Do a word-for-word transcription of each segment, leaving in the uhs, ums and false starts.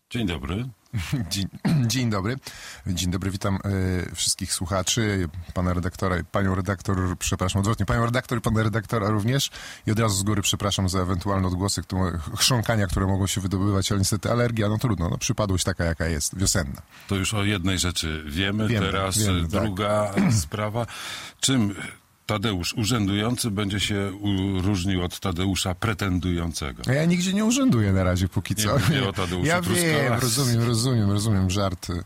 Dzień dobry. Dzień, dzień dobry. Dzień dobry, witam y, wszystkich słuchaczy, pana redaktora i panią redaktor, przepraszam, odwrotnie, panią redaktor i pana redaktora również i od razu z góry przepraszam za ewentualne odgłosy które, chrząkania, które mogą się wydobywać, ale niestety alergia, no trudno, no przypadłość taka, jaka jest, wiosenna. To już o jednej rzeczy wiemy, wiemy teraz wiemy, druga tak. sprawa. Czym Tadeusz urzędujący będzie się różnił od Tadeusza pretendującego? Ja nigdzie nie urzęduję na razie, póki nie co. Nie o Tadeuszu ja wiem, rozumiem, rozumiem, rozumiem żarty.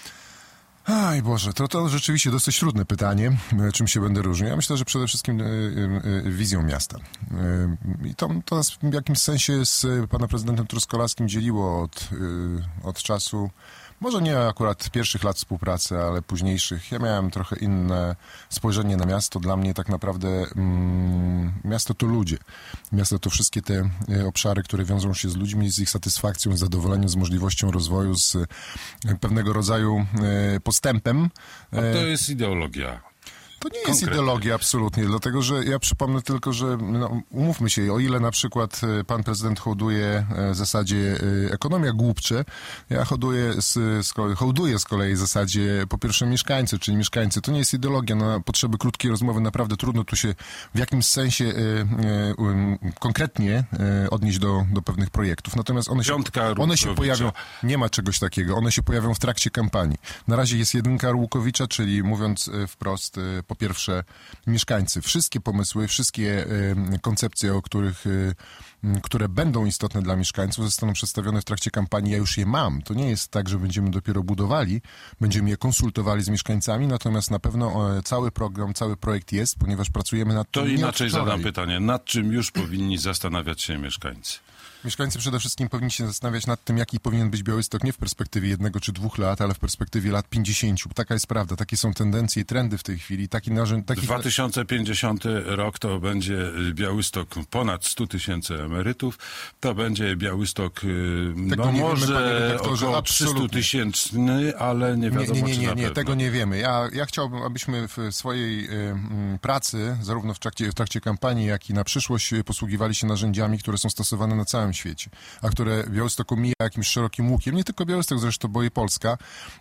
Aj Boże, to, to rzeczywiście dosyć trudne pytanie, czym się będę różnił. Ja myślę, że przede wszystkim y, y, y, wizją miasta. Y, I to, to nas w jakimś sensie z panem prezydentem Truskolarskim dzieliło od, y, od czasu, może nie akurat pierwszych lat współpracy, ale późniejszych. Ja miałem trochę inne spojrzenie na miasto. Dla mnie tak naprawdę mm, miasto to ludzie. Miasto to wszystkie te e, obszary, które wiążą się z ludźmi, z ich satysfakcją, z zadowoleniem, z możliwością rozwoju, z e, pewnego rodzaju e, postępem. A to jest ideologia. To nie jest ideologia absolutnie, dlatego że ja przypomnę tylko, że no, umówmy się, o ile na przykład pan prezydent hołduje w zasadzie ekonomia głupcze, ja hołduję z, z, kolei, hołduję z kolei w zasadzie po pierwsze mieszkańcy, czyli mieszkańcy. To nie jest ideologia, na potrzeby krótkiej rozmowy naprawdę trudno tu się w jakimś sensie y, y, konkretnie y, odnieść do, do pewnych projektów. Natomiast one się, one się pojawią, nie ma czegoś takiego, one się pojawią w trakcie kampanii. Na razie jest jedynka Arłukowicza, czyli mówiąc wprost, po pierwsze mieszkańcy. Wszystkie pomysły, wszystkie y, koncepcje, o których, y, które będą istotne dla mieszkańców, zostaną przedstawione w trakcie kampanii. Ja już je mam. To nie jest tak, że będziemy dopiero budowali, będziemy je konsultowali z mieszkańcami, natomiast na pewno y, cały program, cały projekt jest, ponieważ pracujemy nad tym. To inaczej zadam pytanie. Nad czym już powinni zastanawiać się mieszkańcy? Mieszkańcy przede wszystkim powinni się zastanawiać nad tym, jaki powinien być Białystok nie w perspektywie jednego czy dwóch lat, ale w perspektywie lat pięćdziesięciu. Taka jest prawda, takie są tendencje i trendy w tej chwili. Taki narzęd, taki... dwa tysiące pięćdziesiąty rok to będzie Białystok ponad stu tysięcy emerytów, to będzie Białystok tego no może około trzystu tysięczny, ale nie wiadomo nie, nie, nie, czy nie, na nie, pewno. tego nie wiemy. Ja, ja chciałbym, abyśmy w swojej y, pracy, zarówno w trakcie, w trakcie kampanii, jak i na przyszłość posługiwali się narzędziami, które są stosowane na całym świecie, a które Białystok omija jakimś szerokim łukiem. Nie tylko Białystok zresztą, bo i Polska.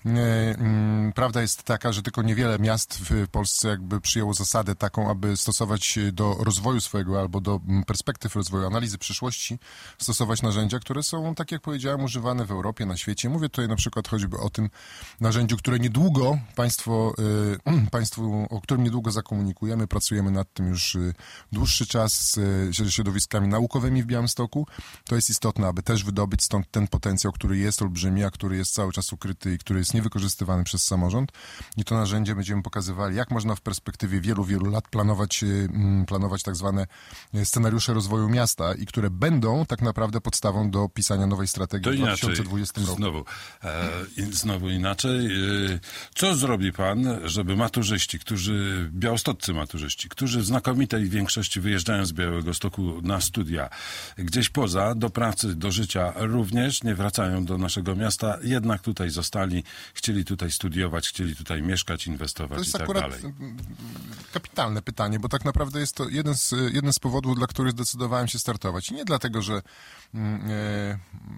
Prawda jest taka, że tylko niewiele miast w Polsce jakby przyjęło zasadę taką, aby stosować do rozwoju swojego albo do perspektyw rozwoju, analizy przyszłości, stosować narzędzia, które są, tak jak powiedziałem, używane w Europie, na świecie. Mówię tutaj na przykład choćby o tym narzędziu, które niedługo państwo, państwu, o którym niedługo zakomunikujemy. Pracujemy nad tym już dłuższy czas z środowiskami naukowymi w Białymstoku. To jest istotne, aby też wydobyć stąd ten potencjał, który jest olbrzymi, a który jest cały czas ukryty i który jest niewykorzystywany przez samorząd. I to narzędzie będziemy pokazywali, jak można w perspektywie wielu, wielu lat planować, planować tak zwane scenariusze rozwoju miasta i które będą tak naprawdę podstawą do pisania nowej strategii to w inaczej, dwa tysiące dwudziestym roku. Znowu, e, znowu inaczej. E, co zrobi pan, żeby maturzyści, którzy, białostoccy maturzyści, którzy w znakomitej większości wyjeżdżają z Białegostoku na studia, gdzieś poza, do pracy, do życia również, nie wracają do naszego miasta, jednak tutaj zostali, chcieli tutaj studiować, chcieli tutaj mieszkać, inwestować i tak dalej. To jest akurat kapitalne pytanie, bo tak naprawdę jest to jeden z, jeden z powodów, dla których zdecydowałem się startować. I nie dlatego, że mm, e,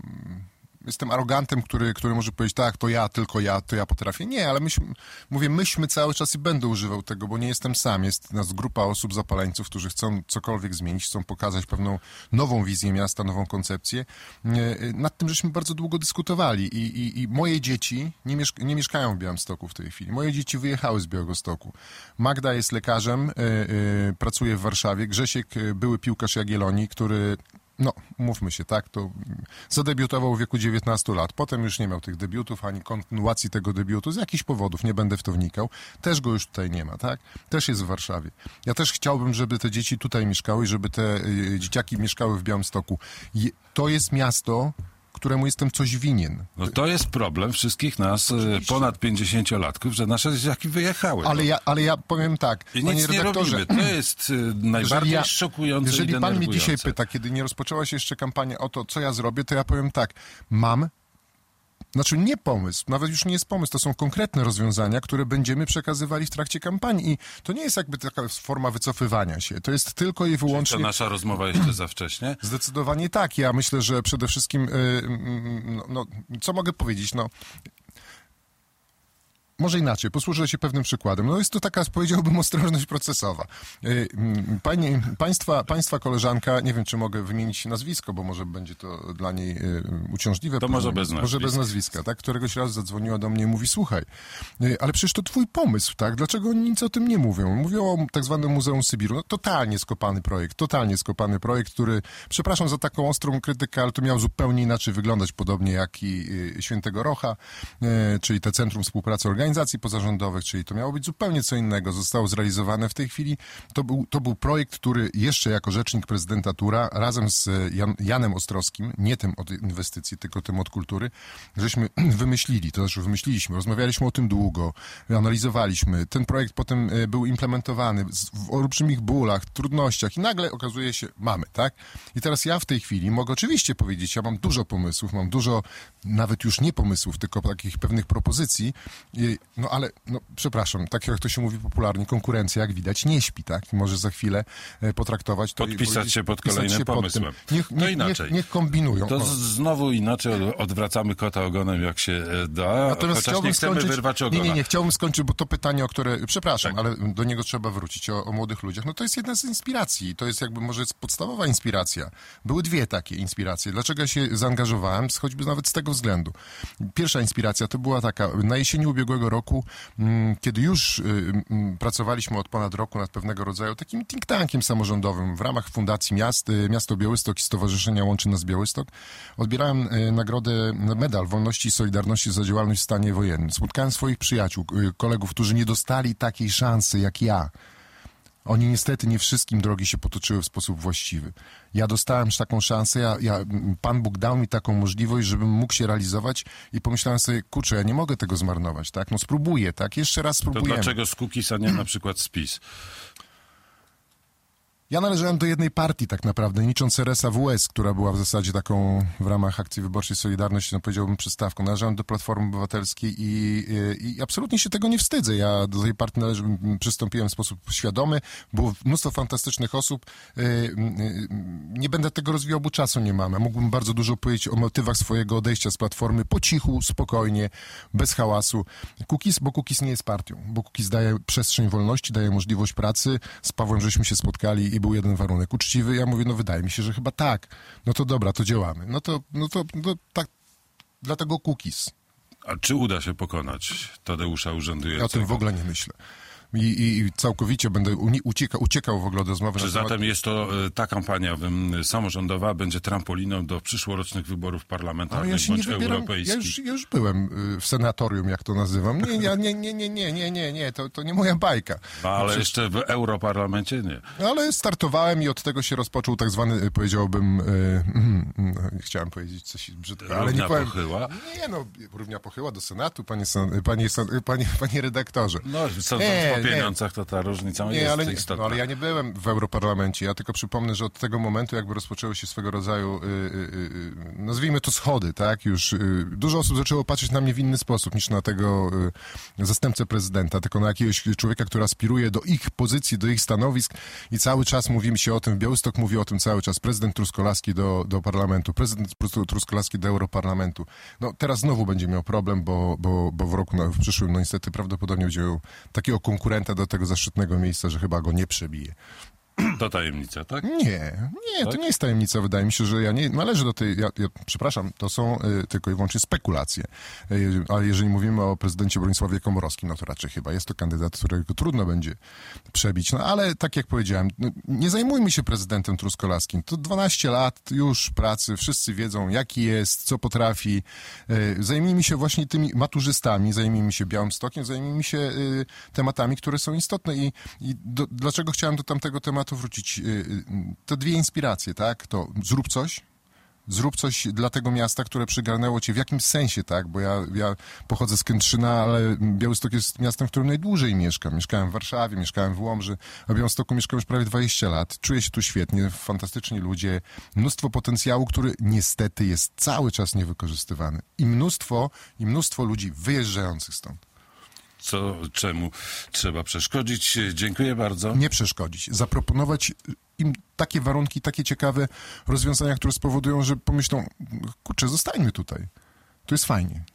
jestem arogantem, który, który może powiedzieć, tak, to ja, tylko ja, to ja potrafię. Nie, ale myśmy, mówię, myśmy cały czas i będę używał tego, bo nie jestem sam. Jest nas grupa osób, zapaleńców, którzy chcą cokolwiek zmienić, chcą pokazać pewną nową wizję miasta, nową koncepcję. Nad tym żeśmy bardzo długo dyskutowali i, i, i moje dzieci nie, mieszka, nie mieszkają w Białymstoku w tej chwili. Moje dzieci wyjechały z Białegostoku. Magda jest lekarzem, y, y, pracuje w Warszawie. Grzesiek, były piłkarz Jagiellonii, który... No, mówmy się, tak, to zadebiutował w wieku dziewiętnastu lat. Potem już nie miał tych debiutów, ani kontynuacji tego debiutu. Z jakichś powodów, nie będę w to wnikał. Też go już tutaj nie ma, tak? Też jest w Warszawie. Ja też chciałbym, żeby te dzieci tutaj mieszkały i żeby te y, dzieciaki mieszkały w Białymstoku. Je, to jest miasto, któremu jestem coś winien. No to jest problem wszystkich nas, oczywiście, ponad pięćdziesięciolatków, że nasze dzieciaki wyjechały. Ale, no. ja, ale ja powiem tak, I panie nic nie redaktorze, robimy. To jest y, najbardziej ja, szokujące jeżeli i pan mnie dzisiaj denerwujące. pyta, kiedy nie rozpoczęła się jeszcze kampania o to, co ja zrobię, to ja powiem tak, mam Znaczy nie pomysł, nawet już nie jest pomysł, to są konkretne rozwiązania, które będziemy przekazywali w trakcie kampanii i to nie jest jakby taka forma wycofywania się, to jest tylko i wyłącznie... Czy to nasza rozmowa jeszcze za wcześnie? Zdecydowanie tak, ja myślę, że przede wszystkim, no, no co mogę powiedzieć, no... Może inaczej, posłużę się pewnym przykładem. No jest to taka, powiedziałbym, ostrożność procesowa. Pani, państwa, państwa koleżanka, nie wiem, czy mogę wymienić nazwisko, bo może będzie to dla niej uciążliwe. To może bez nazwiska. Może bez nazwiska, tak? Któregoś razu zadzwoniła do mnie i mówi, słuchaj, ale przecież to twój pomysł, tak? Dlaczego oni nic o tym nie mówią? Mówią o tak zwanym Muzeum Sybiru. No, totalnie skopany projekt, totalnie skopany projekt, który, przepraszam za taką ostrą krytykę, ale to miał zupełnie inaczej wyglądać, podobnie jak i Świętego Rocha, czyli te Centrum Współpracy Organizacji Pozarządowych, czyli to miało być zupełnie co innego. Zostało zrealizowane w tej chwili. To był, to był projekt, który jeszcze jako rzecznik prezydenta Tura razem z Jan, Janem Ostrowskim, nie tym od inwestycji, tylko tym od kultury, żeśmy wymyślili, to znaczy wymyśliliśmy, rozmawialiśmy o tym długo, analizowaliśmy. Ten projekt potem był implementowany w olbrzymich bólach, trudnościach i nagle okazuje się, mamy, tak? I teraz ja w tej chwili mogę oczywiście powiedzieć, ja mam dużo pomysłów, mam dużo nawet już nie pomysłów, tylko takich pewnych propozycji. No ale, no przepraszam, tak jak to się mówi popularnie, konkurencja, jak widać, nie śpi, tak? Może za chwilę potraktować to... Podpisać i, się pod kolejnym się pomysłem. Pod niech, to niech, inaczej. Niech, niech kombinują. To z, znowu inaczej odwracamy kota ogonem, jak się da, Natomiast chociaż nie chcemy skończyć, wyrwać ogona. Nie, nie, nie, chciałbym skończyć, bo to pytanie, o które... Przepraszam, tak. Ale do niego trzeba wrócić, o, o młodych ludziach. No to jest jedna z inspiracji, to jest jakby może jest podstawowa inspiracja. Były dwie takie inspiracje. Dlaczego ja się zaangażowałem? Choćby nawet z tego względu. Pierwsza inspiracja to była taka, na jesieni ubiegłego roku, kiedy już y, y, pracowaliśmy od ponad roku nad pewnego rodzaju takim think tankiem samorządowym w ramach Fundacji Miast, y, Miasto Białystok i Stowarzyszenia Łączy Nas Białystok, odbierałem y, nagrodę, medal Wolności i Solidarności za działalność w stanie wojennym. Spotkałem swoich przyjaciół, y, kolegów, którzy nie dostali takiej szansy jak ja. Oni niestety nie wszystkim drogi się potoczyły w sposób właściwy. Ja dostałem taką szansę, ja, ja, Pan Bóg dał mi taką możliwość, żebym mógł się realizować i pomyślałem sobie, kurczę, ja nie mogę tego zmarnować, tak? No spróbuję, tak? Jeszcze raz spróbuję. To dlaczego z Kukiz, a nie na przykład z PiS? Ja należałem do jednej partii tak naprawdę, licząc R S A W S, która była w zasadzie taką w ramach akcji wyborczej Solidarność, no powiedziałbym, przystawką. Należałem do Platformy Obywatelskiej i, i, i absolutnie się tego nie wstydzę. Ja do tej partii należy, przystąpiłem w sposób świadomy, było mnóstwo fantastycznych osób. Nie będę tego rozwijał, bo czasu nie mamy. Mógłbym bardzo dużo powiedzieć o motywach swojego odejścia z Platformy po cichu, spokojnie, bez hałasu. Kukiz, bo Kukiz nie jest partią, bo Kukiz daje przestrzeń wolności, daje możliwość pracy. Z Pawłem żeśmy się spotkali i był jeden warunek uczciwy. Ja mówię, no wydaje mi się, że chyba tak. No to dobra, to działamy. No to, no to, no tak, dlatego Kukiz. A czy uda się pokonać Tadeusza urzędującego? Ja o tym w ogóle nie myślę. I, i, i całkowicie będę ucieka, uciekał w ogóle do rozmowy. Czy na zatem temat... jest to ta kampania samorządowa będzie trampoliną do przyszłorocznych wyborów parlamentarnych ja się bądź nie wybieram, europejskich? Ja już, ja już byłem w senatorium, jak to nazywam. Nie, nie, nie, nie, nie, nie, nie, nie, nie. To, to nie moja bajka. No, ale Przecież... jeszcze w europarlamencie nie. No, ale startowałem i od tego się rozpoczął tak zwany, powiedziałbym, yy, yy, chciałem powiedzieć coś brzydkiego, ale nie powiem. Pochyła? Nie, no, równia pochyła do Senatu, panie, panie, panie, panie redaktorze. No, sądząc po pieniądzach, to ta różnica nie, jest ale, istotna. No, ale ja nie byłem w Europarlamencie. Ja tylko przypomnę, że od tego momentu jakby rozpoczęły się swego rodzaju, yy, yy, nazwijmy to schody, tak? Już yy, dużo osób zaczęło patrzeć na mnie w inny sposób niż na tego yy, zastępcę prezydenta, tylko na jakiegoś człowieka, który aspiruje do ich pozycji, do ich stanowisk i cały czas mówimy się o tym, Białystok mówi o tym cały czas, prezydent Truskolaski do, do parlamentu, prezydent Truskolaski do Europarlamentu. No teraz znowu będzie miał problem, bo, bo, bo w roku, no, w przyszłym, no niestety prawdopodobnie będzie miał takiego konkurenta do tego zaszczytnego miejsca, że chyba go nie przebije. To tajemnica, tak? Nie, nie, tak? to nie jest tajemnica. Wydaje mi się, że ja nie należę do tej, ja, ja, przepraszam, to są y, tylko i wyłącznie spekulacje. Y, ale jeżeli mówimy o prezydencie Bronisławie Komorowskim, no to raczej chyba jest to kandydat, którego trudno będzie przebić. No ale tak jak powiedziałem, no, nie zajmujmy się prezydentem Truskolaskim. To dwanaście lat już pracy, wszyscy wiedzą, jaki jest, co potrafi. Y, zajmijmy się właśnie tymi maturzystami, zajmijmy się Białymstokiem, zajmijmy się y, tematami, które są istotne. I, i do, dlaczego chciałem do tamtego tematu wrócić? To dwie inspiracje, tak? To zrób coś, Zrób coś dla tego miasta, które przygarnęło cię w jakimś sensie, tak? Bo ja, ja pochodzę z Kętrzyna, ale Białystok jest miastem, w którym najdłużej mieszkam. Mieszkałem w Warszawie, mieszkałem w Łomży, a w Białymstoku mieszkam już prawie dwadzieścia lat. Czuję się tu świetnie, fantastyczni ludzie, mnóstwo potencjału, który niestety jest cały czas niewykorzystywany. I mnóstwo, i mnóstwo ludzi wyjeżdżających stąd. Co, czemu trzeba przeszkodzić? Dziękuję bardzo. Nie przeszkodzić. Zaproponować im takie warunki, takie ciekawe rozwiązania, które spowodują, że pomyślą, kurczę, zostańmy tutaj. Tu jest fajnie.